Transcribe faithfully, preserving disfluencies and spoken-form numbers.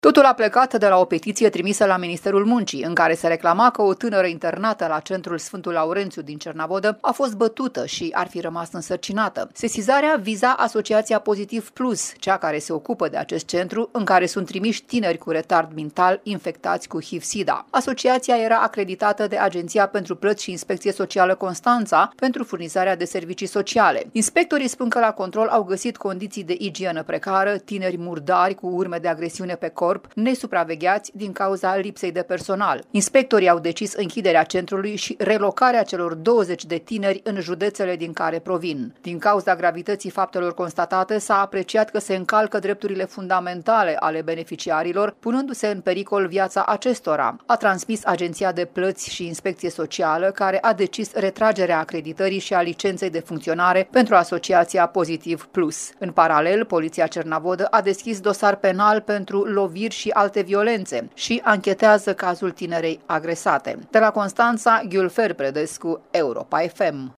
Totul a plecat de la o petiție trimisă la Ministerul Muncii, în care se reclama că o tânără internată la centrul Sfântul Laurențiu din Cernavodă a fost bătută și ar fi rămas însărcinată. Sesizarea viza Asociația Pozitiv Plus, cea care se ocupă de acest centru, în care sunt trimiși tineri cu retard mental infectați cu H I V-SIDA. Asociația era acreditată de Agenția pentru Plăți și Inspecție Socială Constanța pentru furnizarea de servicii sociale. Inspectorii spun că la control au găsit condiții de igienă precară, tineri murdari cu urme de agresiune pe corp, nesupravegheați din cauza lipsei de personal. Inspectorii au decis închiderea centrului și relocarea celor douăzeci de tineri în județele din care provin. Din cauza gravității faptelor constatate, s-a apreciat că se încalcă drepturile fundamentale ale beneficiarilor, punându-se în pericol viața acestora, a transmis Agenția de Plăți și Inspecție Socială, care a decis retragerea acreditării și a licenței de funcționare pentru Asociația Pozitiv Plus. În paralel, Poliția Cernavodă a deschis dosar penal pentru loviri și alte violențe și anchetează cazul tinerei agresate. De la Constanța, Ghiulfer Predescu, Europa F M.